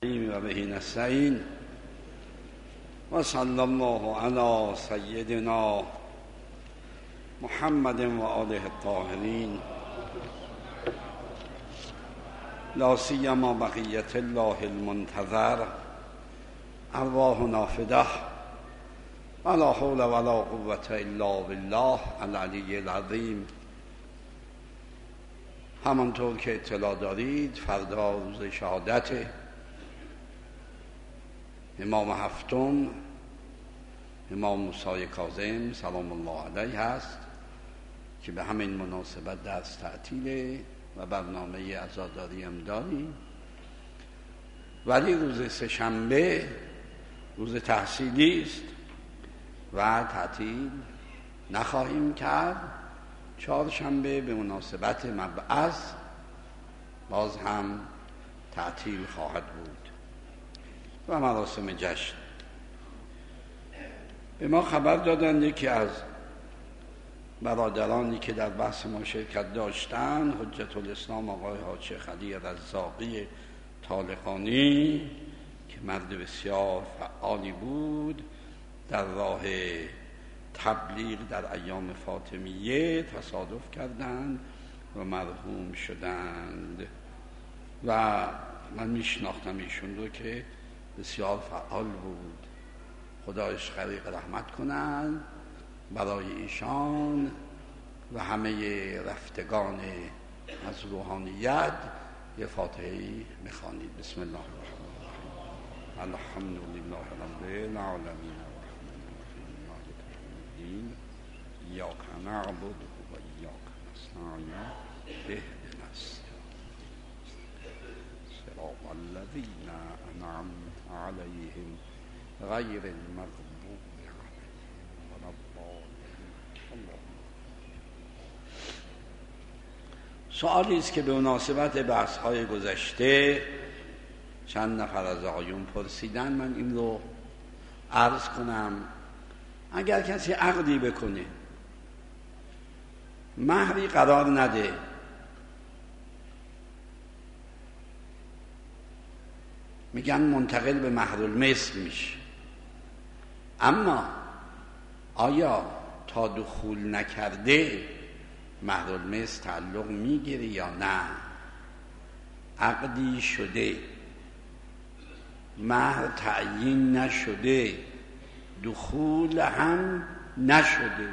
و به نستعین و صلی الله علی سیدنا محمد و آله الطاهرین لا سیما بقیت الله المنتظر ارواحنا فداه ولا حول ولا قوة الا بالله العلی العظیم. همانطور که اطلاع دارید فردا روز شهادت امام هفتم امام موسی کاظم سلام الله علیه هست که به همین مناسبت درس تعطیله و برنامه عزاداری هم داریم، ولی روز سه‌شنبه روز تحصیلی است و تعطیل نخواهیم کرد. چهارشنبه به مناسبت مبعث باز هم تعطیل خواهد بود و مراسم جشن. به ما خبر دادند یکی از برادرانی که در بحث ما شرکت داشتن، حجت الاسلام آقای حاج شیخ علی رزاقی طالقانی که مرد بسیار فعالی بود، در راه تبلیغ در ایام فاطمیه تصادف کردند و مرحوم شدند و من میشناختم ایشون رو که بسیار فعال بود. خدایش غریق رحمت کنند برای ایشان و همه رفتگان از روحانیت. یه فاتحه میخوانید. بسم الله الرحمن الرحیم. الحمد لله رب العالمین ایاک نعبد و ایاک نستعین اهدنا الصراط الذین انعمت علیهم غیر المغضوب علیهم ولا الضالین. سوالی است که به مناسبت بحث‌های گذشته چند نفر از آقایون پرسیدن، من این رو عرض کنم. اگر کسی عقدی بکنه مهری قرار نده، میگن منتقل به مهرالمثل میشه، اما آیا تا دخول نکرده مهرالمثل تعلق میگیره یا نه؟ عقدی شده، مهر تعیین نشده، دخول هم نشده.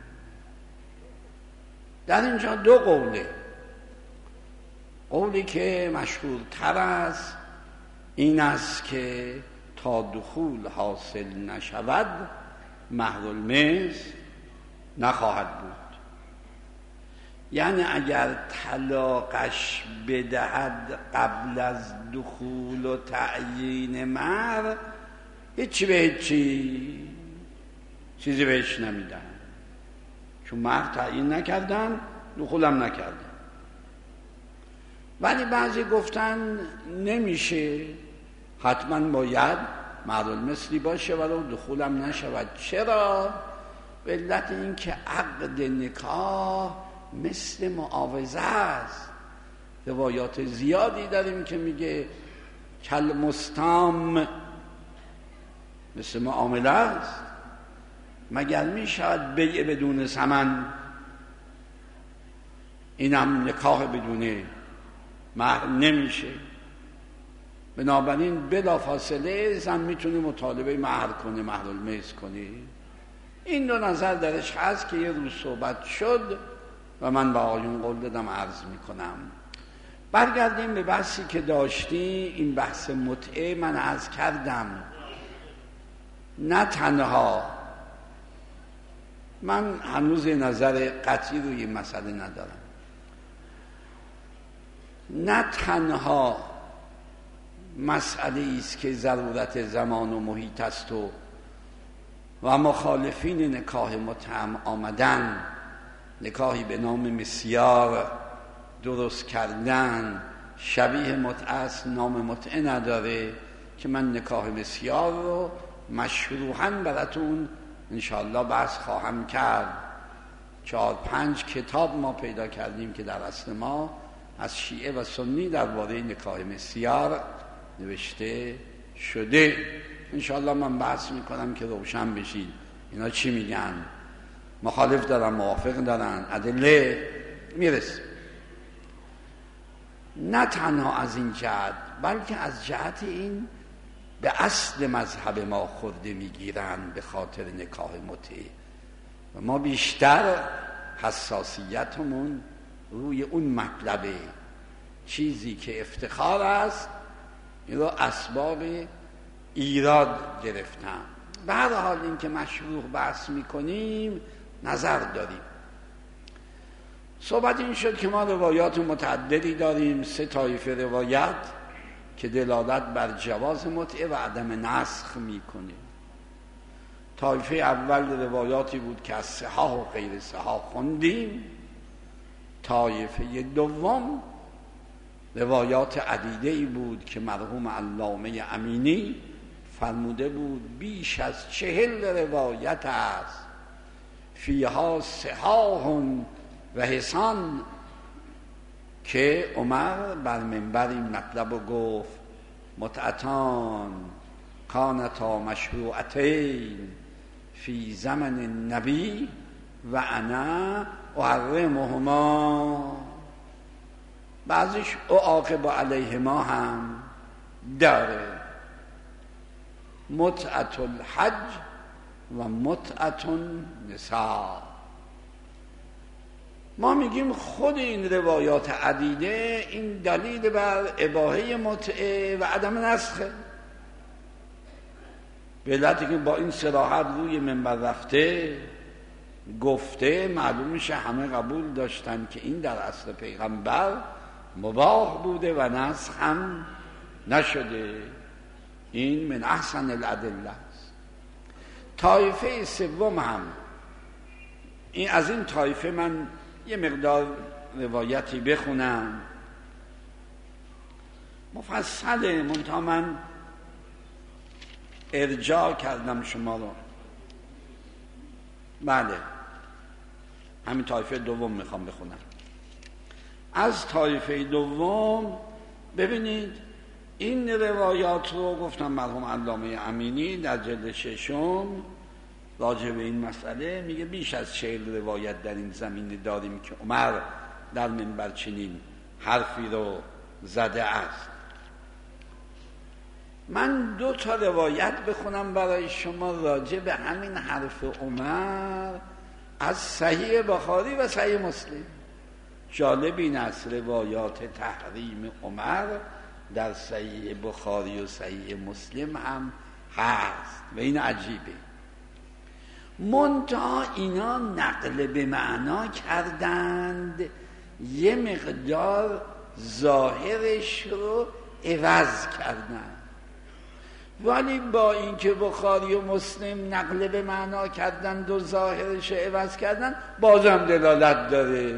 در اینجا دو قوله. قولی که مشهورتر است این است که تا دخول حاصل نشود مهرالمثل نخواهد بود. یعنی اگر طلاقش بدهد قبل از دخول و تعیین مهر، هیچی به هیچی، چیزی بهش نمیدن، چون مهر تعیین نکردن، دخولم نکردن. ولی بعضی گفتن نمیشه، حتما باید مهرالمثلی باشه ولو دخولم نشود. چرا؟ به علت این که عقد نکاح مثل معاوضه است. روایات زیادی داریم که میگه کل مستام، مثل معامله است. مگر میشود بیع بدون ثمن؟ اینم نکاح بدون مهر نمیشه. بنابراین بلافاصله زن میتونه مطالبه مهر کنه، مهرالمثل کنه. این دو نظر درش هست که یه روز صحبت شد و من با آقایون قول دادم عرض میکنم. برگردیم به بحثی که داشتی. این بحث متعه من عرض کردم، نه تنها من هنوز نظر قطعی روی این مسئله ندارم، نه تنها مسئله است که ضرورت زمان و محیط است و مخالفین نکاح متهم آمدن، نکاحی به نام مسیار درست کردن، شبیه متعه است، نام متعه نداره، که من نکاح مسیار رو مشروحاً براتون انشاءالله بحث خواهم کرد. 4-5 کتاب ما پیدا کردیم که در اصل ما از شیعه و سنی درباره نکاح مسیار نوشته شده. انشاءالله من بحث میکنم که روشن بشید اینا چی میگن، مخالف دارن موافق دارن، ادله میرسه. نه تنها از این جهت بلکه از جهت این به اصل مذهب ما خورده میگیرن به خاطر نکاح متعه و ما بیشتر حساسیتمون روی اون مطلبه، چیزی که افتخار است این رو اسباب ایراد گرفتم. به هر حال این که مشروع بحث میکنیم نظر داریم. صحبت این شد که ما روایات متعددی داریم، 3 طایفه روایت که دلالت بر جواز متعه و عدم نسخ میکنه. طایفه اول روایاتی بود که از صحاح و غیر صحاح خوندیم. طایفه دوم روایات عدیده‌ای بود که مرحوم علامه امینی فرموده بود بیش از 40 روایت است فیها صحاح و حسان که عمر بر منبر این مطلب رو گفت متعتان کانتا مشروعتین فی زمن النبی و انا احرمهما. بعضیش اعاقب علیهما هم داره، متعت الحج و متعت النساء. ما میگیم خود این روایات عدیده این دلیل بر اباحه متعه و عدم نسخه. به علتی که با این صراحت روی منبر رفته گفته معلوم میشه همه قبول داشتن که این در عصر پیغمبر مباح بوده و نسخ هم نشده. این من احسن الادله است. طایفه سوم هم این از این طایفه من یه مقدار روایتی بخونم مفصله، منتها من ارجاع کردم شما رو. بله همین طایفه دوم میخوام بخونم. از طایفه دوم ببینید این روایات رو گفتم مرحوم علامه امینی در جلد 6 راجع به این مسئله میگه بیش از 40 روایت در این زمینه داریم که عمر در منبر چنین حرفی رو زده است. من 2 تا روایت بخونم برای شما راجع به همین حرف عمر از صحیح بخاری و صحیح مسلم. جالب این است روایات تحریم عمر در صحیح بخاری و صحیح مسلم هم هست و این عجیبه. منتها اینا نقل به معنا کردند یه مقدار ظاهرش رو عوض کردند، ولی با اینکه بخاری و مسلم نقل به معنا کردند و ظاهرش رو عوض کردند بازم دلالت داره.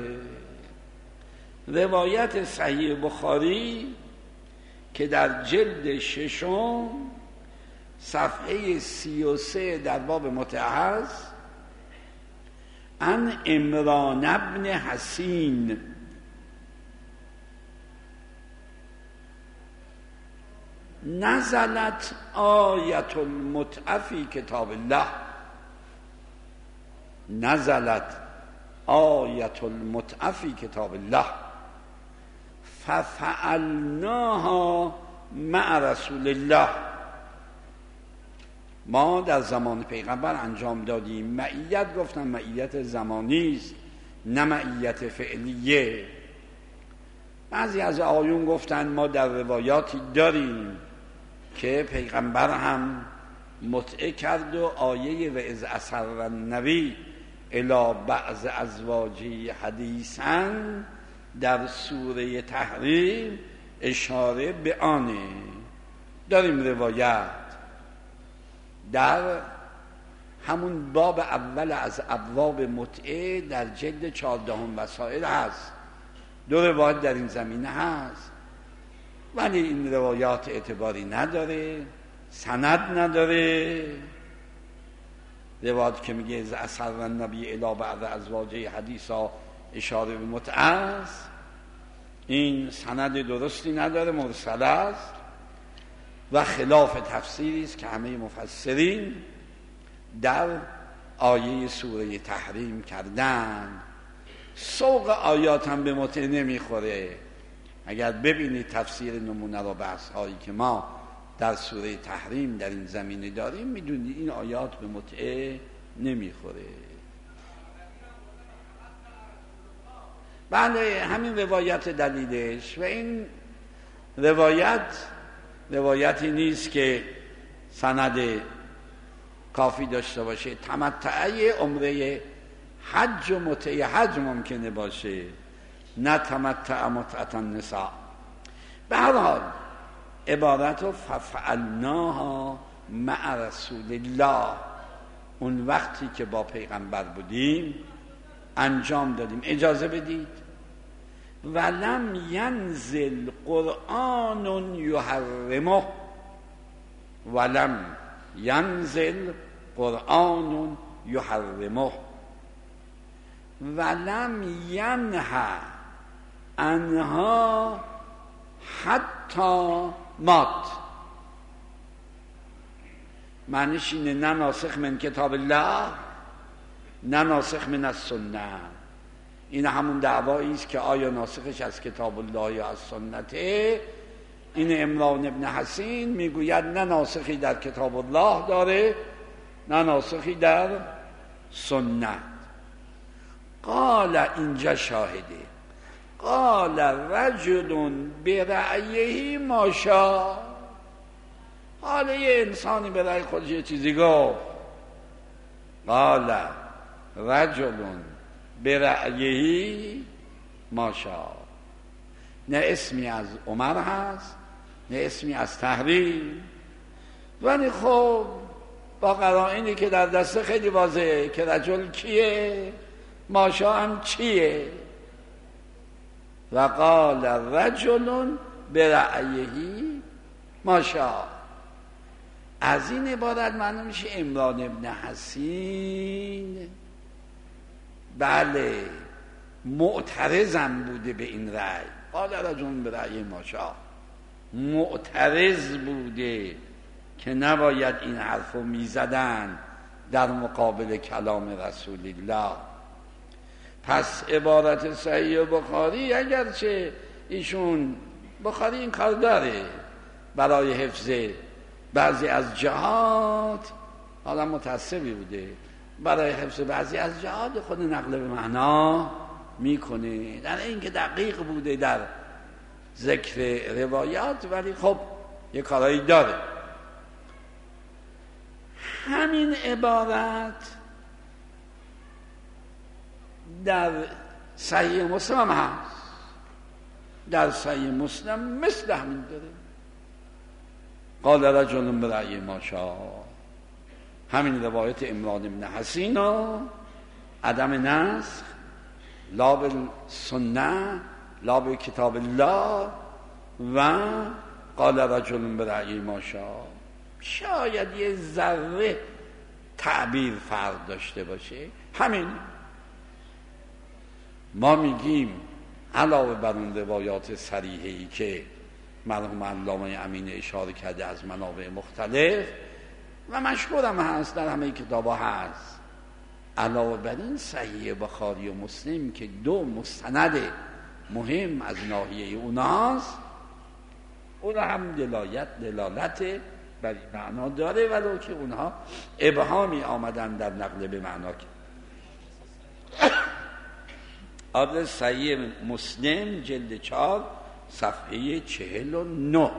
روایت صحیح بخاری که در جلد 6 صفحه 33 در باب متعه عن عمران ابن حسین نزلت آیت المتعه فی کتاب الله. نزلت آیت المتعه فی کتاب الله ففعلناها مع رسول الله. ما در زمان پیغمبر انجام دادیم. معیت گفتم معیت زمانی است نه معیت فعلیه. بعضی از آیون گفتن ما در روایاتی داریم که پیغمبر هم متعه کرد و آیه و اذ اسر النبی الی بعض ازواجه حدیثا در سوره تحریم اشاره به آنه. داریم روایت در همون باب اول از ابواب متعه در جلد 14 وسائل هست. 2 روایت در این زمینه هست، ولی این روایات اعتباری نداره، سند نداره. روایت که میگه از اثر النبی الی بعض ازواجه حدیثا اشاره به متعه است، این سند درستی نداره، مرسل است. و خلاف تفسیری است که همه مفسرین در آیه سوره تحریم کردن. سوق آیات هم به متع نمیخوره. اگر ببینید تفسیر نمونه را بحث هایی که ما در سوره تحریم در این زمینه داریم، میدونید این آیات به متع نمیخوره. بله، همین روایت دلیلش. و این روایتی نیست که سند کافی داشته باشه. تمتعه عمره حج و متع حج ممکنه باشه، نه تمتع متعت النساء. به هر حال عبارت رو ففعلناها مع رسول الله، اون وقتی که با پیغمبر بودیم انجام دادیم. اجازه بدید ولم ینزل قرآن یحرمه، ولم ینزل قرآن یحرمه، ولم ینه عنها حتی مات. معنیش اینه نه ناسخ من کتاب الله نه ناسخ من السنه. این همون دعوایی است که آیا ناسخش از کتاب الله یا از سنته. این عمران ابن حسین میگوید نه ناسخی در کتاب الله داره نه ناسخی در سنت. قال اینجا شاهده، قال رجل برأیه ما شاء. حالا یه انسانی به رأی خودش یه چیزی گفت. قال رجل برأیه ما شاء. نه اسمی از عمر هست نه اسمی از تحریم، ولی خب با قرائنی که در دست خیلی واضحه که رجل کیه، ما شاء هم چیه. و قال رجل برأیه ما شاء. از این عبارت معلوم میشه عمران ابن حسین بله معترضم بوده به این رأی. قال رجل برأیه ما شاء، معترض بوده که نباید این حرفو میزدن در مقابل کلام رسول الله. پس عبارت صحیح بخاری، اگرچه ایشون بخاری این کار داره برای حفظ بعضی از جهات، آدم متعصبی بوده، برای حفظ بعضی از جهات خود نقل به معنا میکنه، در این که دقیق بوده در ذکر روایات، ولی خب یه کارایی داره. همین عبارت در صحیح مسلم هم هست. در صحیح مسلم مثل همین داره. قال رجل برأی ما شاء. همین روایت عمران بن حسین و عدم نسخ لا بالسنه لا بکتاب الله و قال رجل برأی ما شاء. شاید یه ذره تعبیر فرق داشته باشه. همین ما میگیم علاوه بر اون روایات صریحی که مرحوم علامه امین اشاره کرده از منابع مختلف و مشهور هم هست در همه کتابا هست، علاوه بر این صحیح بخاری و مسلم که دو مستند مهم از ناحیه اوناست، اون هم دلالت بر این معنا داره، ولو که اونها ابهامی آمدن در نقل به معنا. آدرس صحیح مسلم جلد 4 صفحه 49.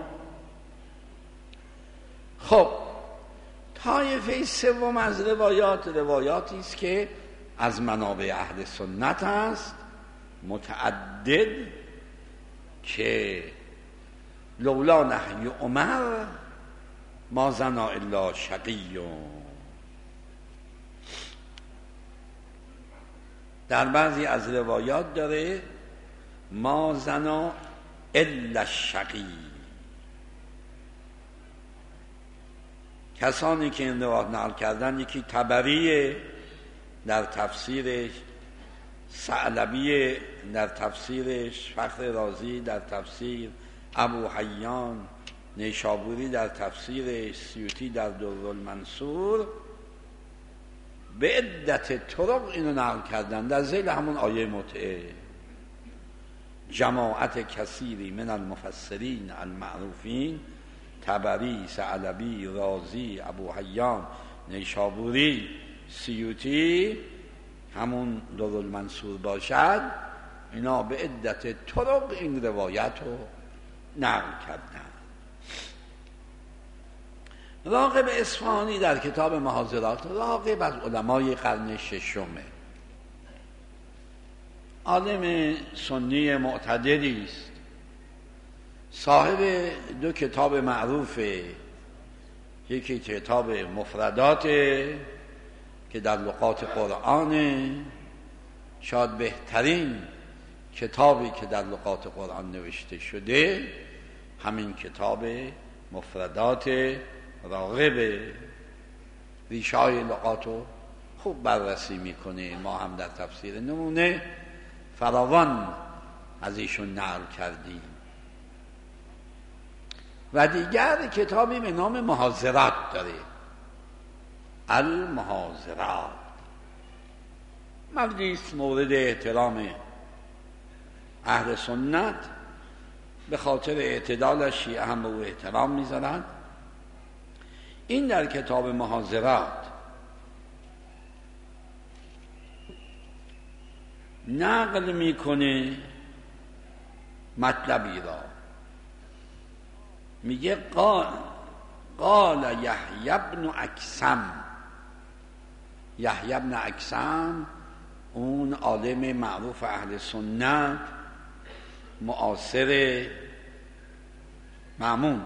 خب طایفه سوم از روایاتی است که از منابع اهل سنت است، متعدد، که لولا نهی عمر ما زنا الا شقی. در بعضی از روایات داره ما زنا الا شقی. کسانی که این روایت نقل کردن، یکی طبریه در تفسیرش، ثعلبی در تفسیرش، فخر رازی در تفسیر، ابو حیان نیشابوری در تفسیر سیوطی در درالمنصور به عدت طرق اینو نقل کردن در ذیل همون آیه متعه. جماعت کثیری من المفسرین المعروفین، طبری، ثعلبی، رازی، ابو حیان، نیشابوری، سیوطی، همون درالمنصور باشد، اینا به عدت طرق این روایت رو نقل کردن. راغب اصفهانی در کتاب محاضرات، راغب از علمای قرن ششمه، عالم سنی معتدلی است، صاحب دو کتاب معروفه، یکی کتاب مفردات که در لغات قرآن، شاید بهترین کتابی که در لغات قرآن نوشته شده همین کتاب مفردات راغب، ریشه‌های لغاتو خوب بررسی میکنه. ما هم در تفسیر نمونه فراوان از ایشون نقل کردیم. و دیگر کتابی به نام محاضرات داره، المحاضرات. مردی است مورد احترام اهل سنت، به خاطر اعتدالش شیعه هم به او احترام میذارند. این در کتاب محاضرات نقل میکنه مطلبی را، میگه قال یحیی بن اکثم. یحیی بن اکثم اون عالم معروف اهل سنت، معاصر مأمون،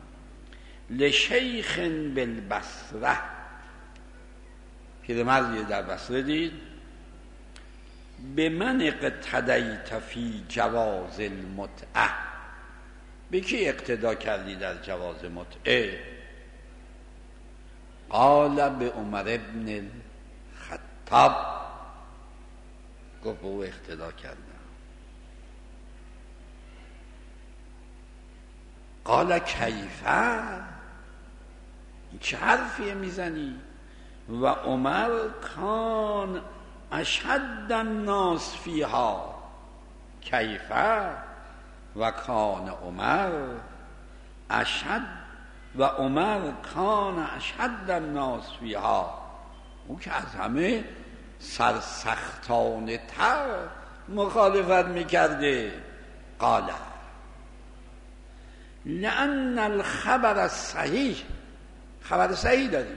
لشیخ بالبصره، پیرمردی در بصره دید، به من اقتدیت فی جواز المتعه، به کی اقتدا کردی در جواز متعه؟ قال به عمر ابن الخطاب، گفت به او اقتدا کردم. قال کیفه، چه حرفی میزنی؟ و عمر کان اشد الناس فیها. کیفه و کان عمر اشد، و عمر کان اشد الناس فیها، او که از همه سرسختانه تر مخالفت میکرده. قال لأن الخبر الصحیح، خبر صحیح داریم،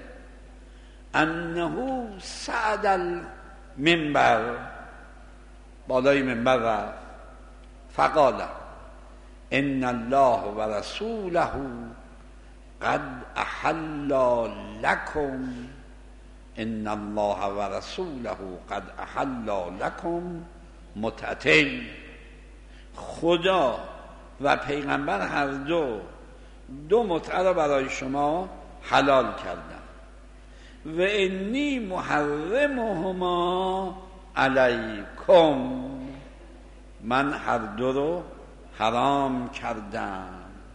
انه صعد المنبر، بالای منبر رفت، فقال ان الله و رسوله قد احل لكم، ان الله و رسوله قد احل لكم متعتین. خدا و پیغمبر هر دو متعه را برای شما حلال کردن، و انی محرمهما علیکم، من هر دو رو حرام کردم.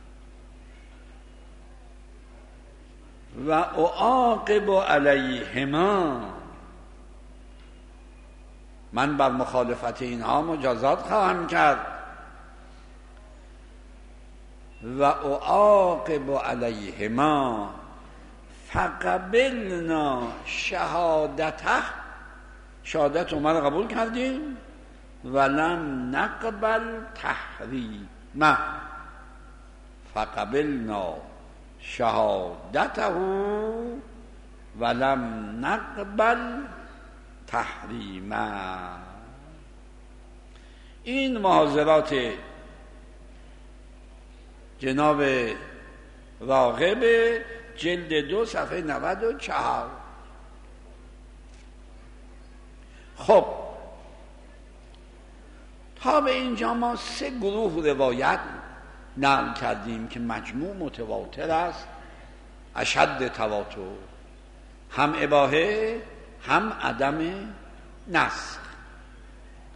و اعاقب علیهما، من بر مخالفت اینها مجازات خواهم کرد. و اعاقب علیهما فقبلنا شهادته، شهادت عمر قبول کردیم، ولم نقبل تحریمه، فقبلنا شهادته ولم نقبل تحریمه. این محاضرات جناب راغب، جلد 2 صفحه 94. خب تا به اینجا ما 3 گروه روایت نقل کردیم که مجموع متواتر است، اشد تواتر، هم اباحه هم عدم نسخ.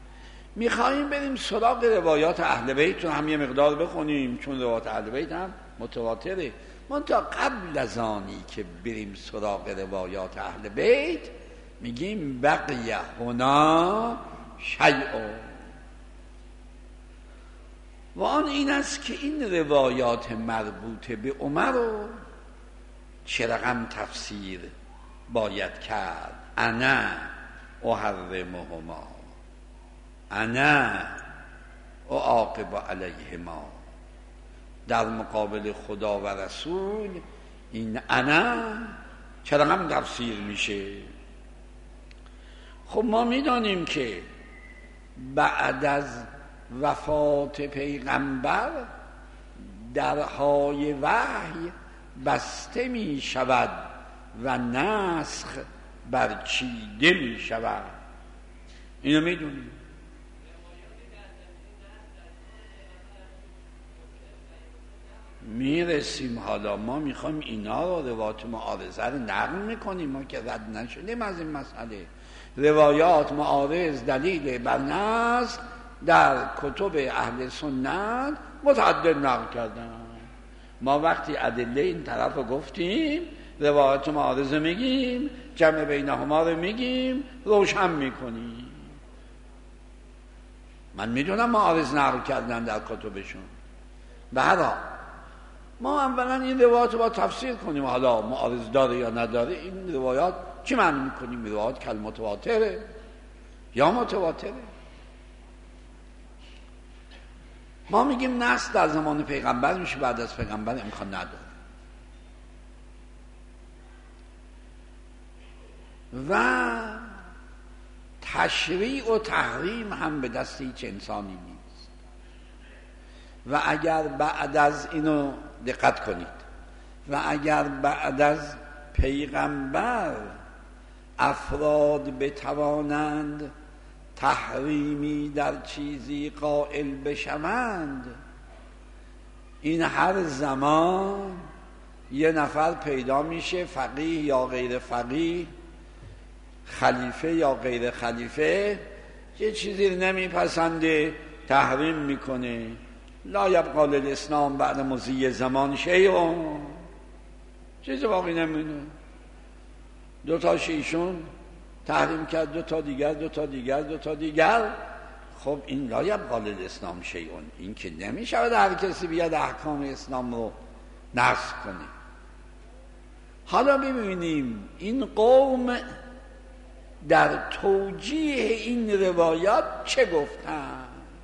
میخواییم بریم سراغ روایات اهل بیت رو هم یه مقدار بخونیم، چون روایات اهل بیت هم متواتره. من تا قبل از آنی که بریم سراغ روایات اهل بیت میگیم بقی هنا شیء، و آن این است که این روایات مربوطه به عمر رو چه رقم تفسیر باید کرد. انا احرمهما، انا اعاقب علیهما. در مقابل خدا و رسول این انا چه رقم تفسیر میشه؟ خب ما میدانیم که بعد از وفات پیغمبر درهای وحی بسته می شود و نسخ برچیده می شود. اینو میدونیم. میرسیم. حالا ما میخوایم اینا رو روایات معارضه رو نقل میکنیم. ما که رد نشدیم از این مسئله. روایات معارض دلیل بر نسخ در کتب اهل سنت متعدد نقل کردن. ما وقتی ادله این طرف رو گفتیم، روایات معارض میگیم، جمع بینهما رو میگیم، روشن میکنیم. من میدونم معارض نقل کردن در کتبشون. به هر حال ما اولا این روایات رو با تفسیر کنیم. حالا معارض داره یا نداره، این روایات چی معنی میکنیم؟ روایات کل متواتره یا متواتره؟ ما میگیم نسخ در زمان پیغمبر میشه، بعد از پیغمبر امکان نداره. و تشریع و تحریم هم به دست هیچ انسانی نیست. و اگر بعد از اینو دقت کنید، و اگر بعد از پیغمبر افراد بتوانند تحریمی در چیزی قائل بشوند، این هر زمان یه نفر پیدا میشه، فقیه یا غیر فقیه، خلیفه یا غیر خلیفه، یه چیزی رو نمیپسنده تحریم میکنه. لا یبقی للاسلام بعد مضی زمان شیء، چیز باقی نمیمونه. دوتاش ایشون تحریم کرد، دوتا دیگر، دوتا دیگر، دوتا دیگر. خب این لا یبقی للاسلام شیء، این که نمیشود هر کسی بیاد احکام اسلام رو نسخ کنه. حالا ببینیم این قوم در توجیه این روایات چه گفتن.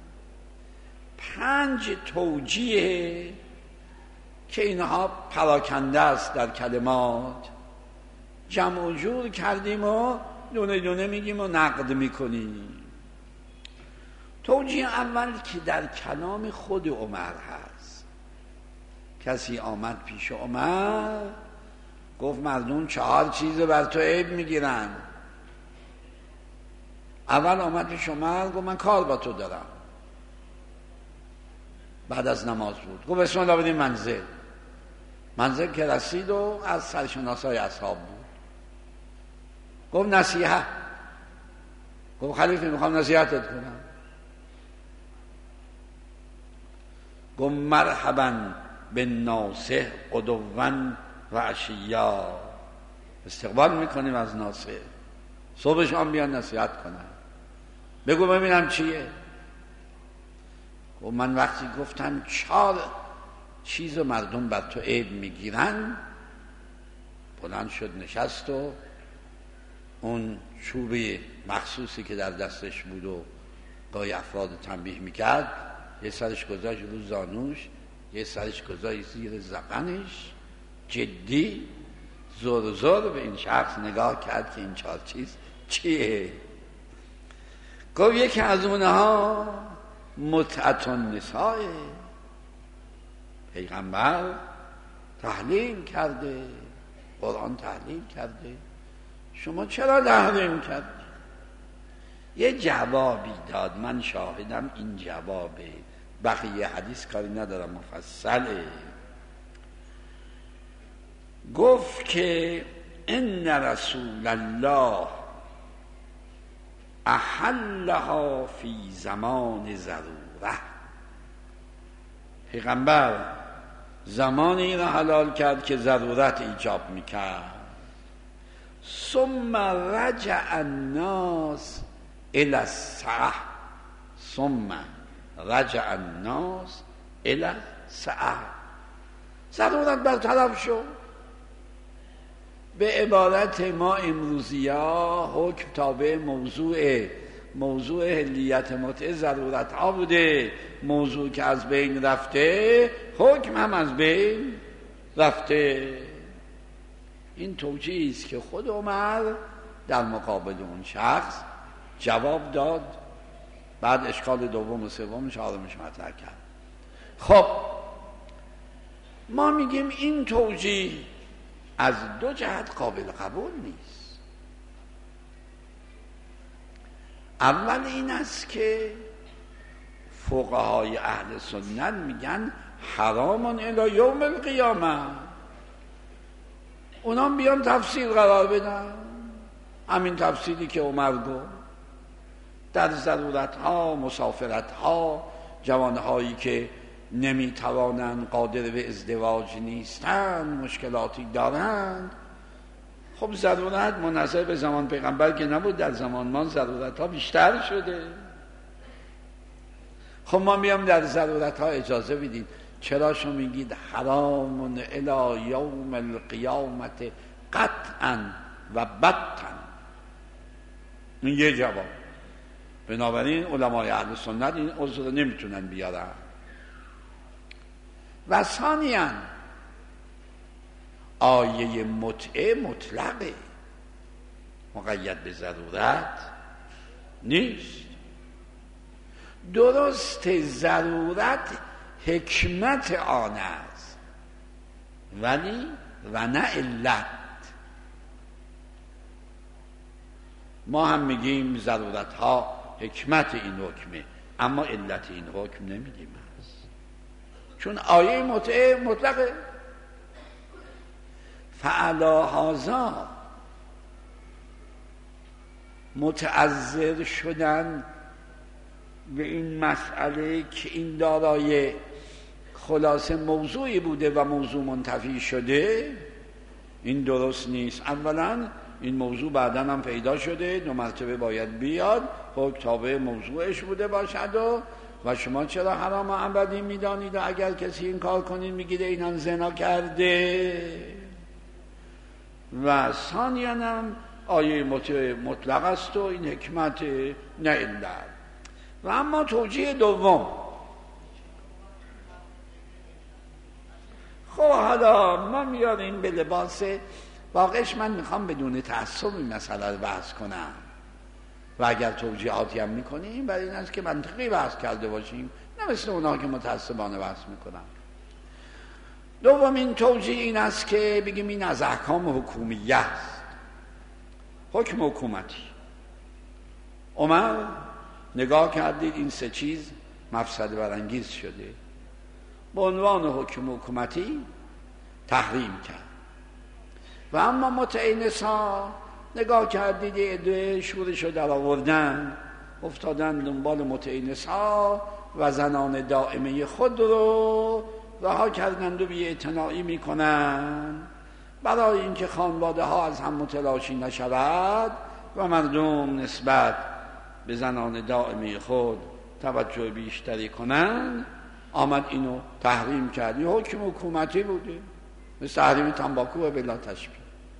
5 توجیه که اینها پراکنده است در کلمات جمع و جور کردیم و دونه دونه میگیم و نقد میکنیم. توجیه اول که در کلام خود عمر هست. کسی آمد پیش عمر گفت مردم 4 چیز بر تو عیب میگیرن. اول آمد پیش عمر گفت من کار با تو دارم. بعد از نماز بود گفت بسم الله بدیم منزل که رسید و از سرشناسای اصحاب بود. گفت نصیحت. گفت خلیفه میخوام نصیحتت کنم. گفت مرحبا بالناصح غدوا و عشیا، استقبال میکنیم از ناصح، صبح شام بیان نصیحت کنن. بگو ببینم چیه. گفت من وقتی گفتم 4 چیز مردم بر تو عیب میگیرن، بلند شد نشست و اون چوبه مخصوصی که در دستش بود و گاهی افراد تنبیه میکرد، یه سرش گذاشت رو زانوش، یه سرش گذاشت زیر ذقنش، جدی زور به این شخص نگاه کرد که این 4 چیز چیه. گفت یکی از اونها متعت النساء، پیغمبر تحلیل کرده، قرآن تحلیل کرده، شما چرا تحریم کرد؟ یه جوابی داد، من شاهدم این جوابه، بقیه حدیث کاری ندارم، مفصله. گفت که ان رسول الله احلها فی زمان ضروره. پیغمبر زمانی را حلال کرد که ضرورت ایجاب میکرد. ثم رجع الناس الی السعه، ثم رجع الناس الی السعه، ضرورت برطرف شد. به عبارت ما امروزیا حکم تابع موضوع حلیت متعه ضرورت ها بوده. موضوع که از بین رفته حکم هم از بین رفته. این توجیهی است که خود عمر در مقابل اون شخص جواب داد. بعد اشکال دوم و سوم و چهارمش مطرح کرد. خب ما میگیم این توجیه از دو جهت قابل قبول نیست. اول این است که فقهای اهل سنت میگن حرام الی یوم القیامه. اونا بیان تفسیر قرار بدن، همین تفسیری که عمر گفت. در ضرورت ها، مسافرت ها، جوانهایی که نمیتوانند، قادر به ازدواج نیستند، مشکلاتی دارند. خب ضرورت منحصر به زمان پیغمبر که نبود، در زمان ما ضرورت ها بیشتر شده. خب ما میام در ضرورت ها اجازه بدید. چرا شما میگید حرام الی یوم القیامت قطعا و بطا؟ این یه جواب. بنابراین علمای اهل سنت این عذر نمیتونن بیارن. و ثانیاً آیه متعه مطلقه، مقید به ضرورت نیست. درست ضرورت حکمت آن است ولی و نه علت. ما هم میگیم ضرورت ها حکمت این حکمه، اما علت این حکم نمیگیم هست، چون آیه متعه مطلقه. فعلا هذا متعذر شدن به این مسئله که این دارای خلاصه موضوعی بوده و موضوع منتفی شده، این درست نیست. اولا این موضوع بعداً هم پیدا شده، 2 مرتبه باید بیاد، حکم تابع موضوعش بوده باشد و شما چرا حرام و ابدی میدانید و اگر کسی این کار کنید میگید اینان زنا کرده. و ثانیاً هم آیه مطلق است و این حکمت نه علت. و اما توجیه دوم، خب حالا ما میاریم به لباس واقعش. من میخوام بدون تعصب این مسئله رو بحث کنم و اگر توجیهاتی هم میکنیم برای این است که منطقی بحث کرده باشیم، نه مثل اونا که متعصبانه بحث میکنن. دومین توجیه این است که بگیم این از احکام حکومیه است، حکم حکومتی. عمر نگاه کردید این 3 چیز مفسده برانگیز شده، به عنوان حکم حکومتی تحریم کرد. و اما متعه نساء نگاه کردید عده شورشو در آوردن، افتادن دنبال متعه نساء و زنان دائمه خود رو رها کردند و بی‌اعتنایی میکنن برای اینکه خانواده ها از هم متلاشی نشود و مردم نسبت به زنان دائمه خود توجه بیشتری کنن. آمد اینو تحریم کرد. این حکم حکومتی بوده، مثل تحریم تنباکو و بلا تشبیه.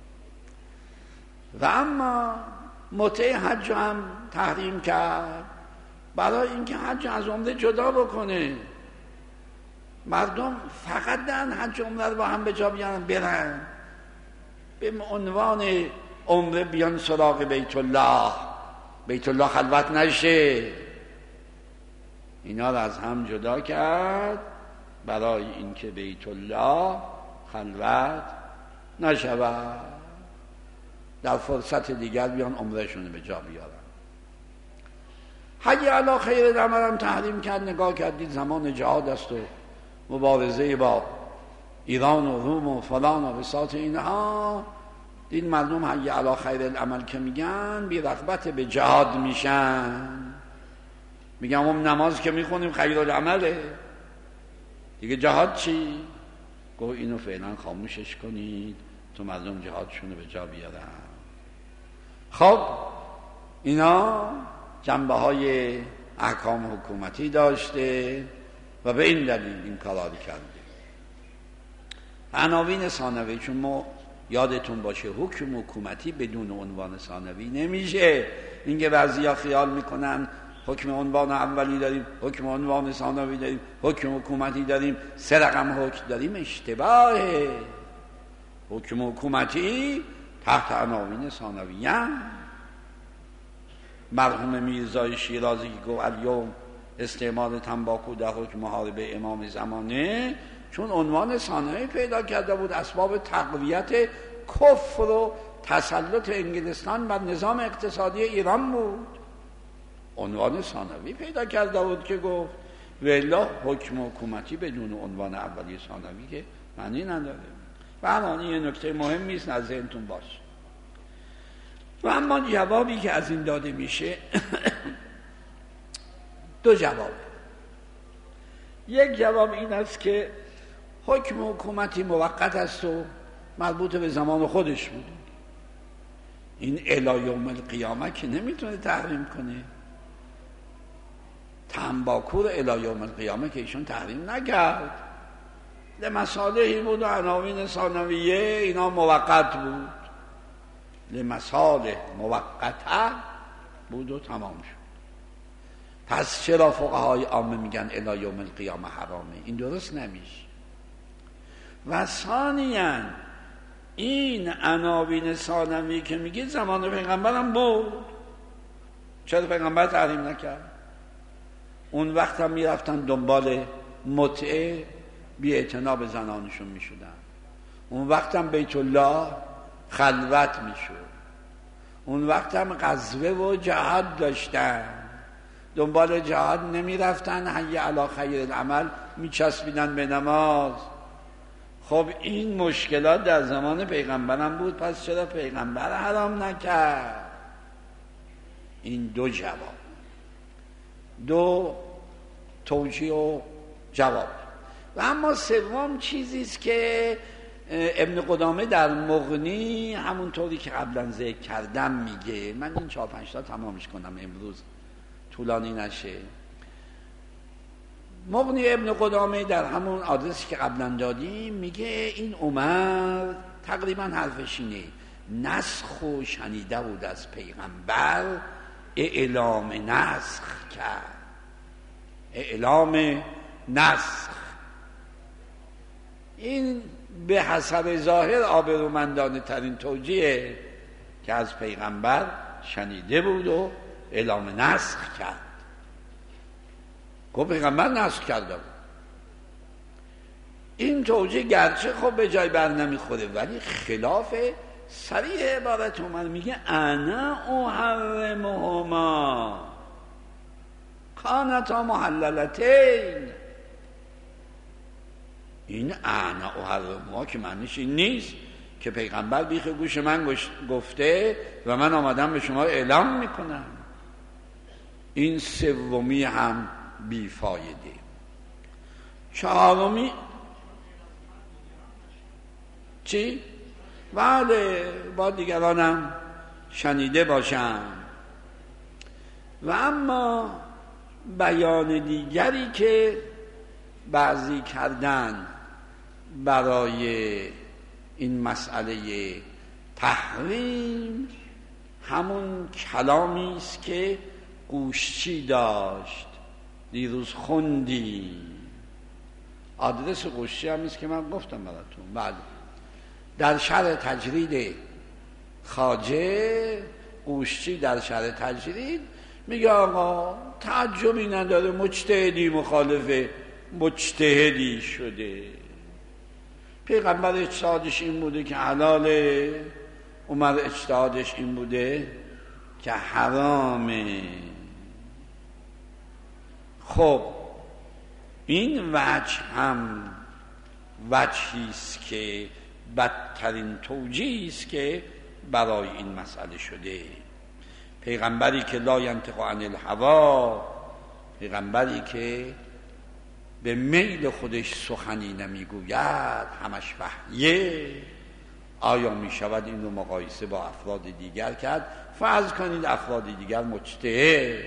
و اما متع حج هم تحریم کرد برای اینکه حج از عمره جدا بکنه. مردم فقط دارن حج عمره رو با هم به جا بیارن، برن به عنوان عمره بیان سراغ بیت الله، بیت الله خلوت نشه. اینا رو از هم جدا کرد برای اینکه بیت الله خلوت نشود، در فرصت دیگر بیان عمرهشون به جا بیارن. حج علی خیر العمل هم تحریم کرد. نگاه کردید زمان جهاد است و مبارزه با ایران و روم و فلان و بساط اینها، این مردم حج علی خیر العمل که میگن بی رغبت به جهاد میشن. میگم نماز که میخونیم خیر العمله دیگه، جهاد چی؟ گفت اینو فعلا خاموشش کنید تو مردم جهادشون رو به جا بیارن. خب اینا جنبه های احکام حکومتی داشته و به این دلیل این کارا رو کرده. عناوین ثانوی، چون ما یادتون باشه حکم حکومتی بدون عنوان ثانوی نمیشه. اینکه بعضیا خیال میکنن حکم عنوان اولی داریم، حکم عنوان ثانوی داریم، حکم حکومتی داریم، 3 رقم حکم داریم، اشتباهه. حکم حکومتی تحت عناوین ثانوی هم. مرحوم میرزای شیرازی که گفت الیوم استعمال تنباکو در حکم محاربه امام زمانه، چون عنوان ثانوی پیدا کرده بود، اسباب تقویت کفر و تسلط انگلستان بر نظام اقتصادی ایران بود. عنوان ثانوی پیدا کرده بود که گفت والله حکم حکومتی بدون عنوان اولی ثانوی که معنی نداره. و الان یه نکته مهمی است از ذهنتون باشه. و اما جوابی که از این داده میشه 2 جوابه. یک جواب این است که حکم حکومتی موقت است و مربوط به زمان خودش بوده. این الی یوم القیامه که نمیتونه تحریم کنه. تنباکو رو الی یوم القیامه که ایشون تحریم نکرد، لمصالحی بود و عناوین ثانویه اینا موقت بود، لمصالح موقته بود و تمام شد. پس چرا فقهای عامه میگن الی یوم القیامه حرامه؟ این درست نمیشه. و ثانیاً این عناوین ثانوی که میگید زمان پیغمبرم بود، چرا پیغمبر تحریم نکرد؟ اون وقت هم میرفتن دنبال متعه، بی اعتنا به زنانشون میشدن. اون وقت هم بیت الله خلوت میشد. اون وقت هم غزوه و جهاد داشتن، دنبال جهاد نمیرفتن، حی علی خیر العمل میچسبیدن به نماز. خب این مشکلات در زمان پیغمبرم بود، پس چرا پیغمبر حرام نکرد؟ این 2 جواب، 2 توجیه و جواب. و اما سوم چیزیست که ابن قدامه در مغنی همونطوری که قبلا ذکر کردم میگه. من این 4-5 تا تمامش کنم امروز طولانی نشه. مغنی ابن قدامه در همون آدرسی که قبلا دادیم میگه این عمر تقریبا حرفش اینه، نسخ و شنیده بود از پیغمبر، اعلام نسخ کرد. اعلام نسخ این به حسب ظاهر آبرومندانه ترین توجیه که از پیغمبر شنیده بود و اعلام نسخ کرد. گفت پیغمبر نسخ کرده بود. این توجیه گرچه خب به جای بر نمیخوره، ولی خلاف صریح عبارت عمر میگه انا احرمهما کانتا محللتین. این انا احرمهما که معنیش این نیست که پیغمبر بیخ گوش من گفته و من آمدم به شما اعلام میکنم. این سومی هم بیفایده. 4 چی؟ بله، با دیگرانم شنیده باشم. و اما بیان دیگری که بعضی کردن برای این مسئله تحریم، همون کلامی است که قوشچی داشت، دیروز خوندی. آدرس قوشچی هم است که من گفتم براتون. بله، در شرح تجرید خواجه، قوشچی در شرح تجرید میگه آقا تعجبی نداره مجتهدی مخالف مجتهدی شده. پیغمبر اجتهادش این بوده که حلاله، عمر اجتهادش این بوده که حرامه. خب این وجه هم وجهی است که بدترین توجیهی است که برای این مسئله شده. پیغمبری که لا ینطق عن الهوا، پیغمبری که به میل خودش سخنی نمیگوید همش وحیه، آیا می شود این رو مقایسه با افراد دیگر کرد؟ فرض کنید افراد دیگر مجتهد،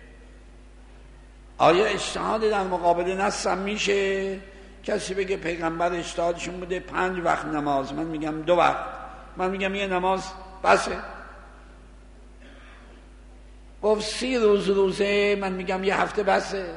آیا اجتهاد در مقابل نص هم میشه؟ کسی بگه پیغمبر اجتهادشون بوده 5 وقت نماز، من میگم 2 وقت، من میگم یه نماز بسه. گفت 30 روز روزه، من میگم یه هفته بسه.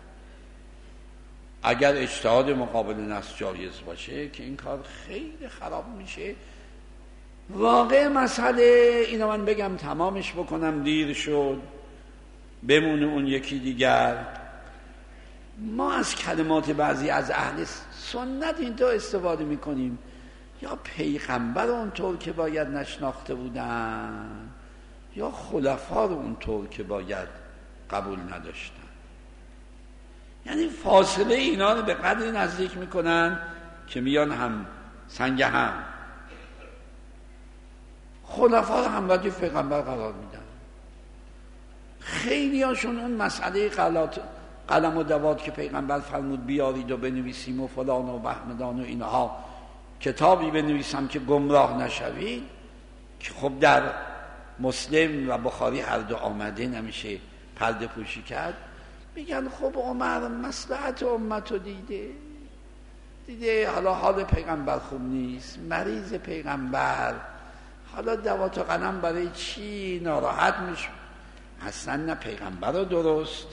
اگر اجتهاد مقابل نص جایز باشه که این کار خیلی خراب میشه. واقع مسئله اینو من بگم تمامش بکنم دیر شد، بمونه اون یکی دیگر. ما از کلمات بعضی از اهل سنت اینطور استفاده میکنیم، یا پیغمبر اونطور که باید نشناخته بودن، یا خلفا رو اونطور که باید قبول نداشتن. یعنی فاصله اینا رو به قدری نزدیک میکنن که میان هم سنگ هم. خلفا رو هم ردیف پیغمبر قرار میدن. خیلی هاشون اون مسئله قلم و دوات که پیغمبر فرمود بیارید و بنویسیم و فلان و بهمدان و اینها، کتابی بنویسم که گمراه نشوید، که خب در مسلم و بخاری هر دو آمده، نمیشه پرده پوشی کرد. میگن خب عمر مصلحت امتو دیده حالا حال پیغمبر خوب نیست، مریض پیغمبر، حالا دوات و قلم برای چی ناراحت میشه؟ اصلا نه پیغمبر رو درست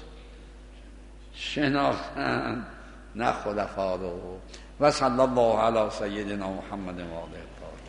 شناختن نه خلفا رو. و صلی الله علی سیدنا محمد و آله.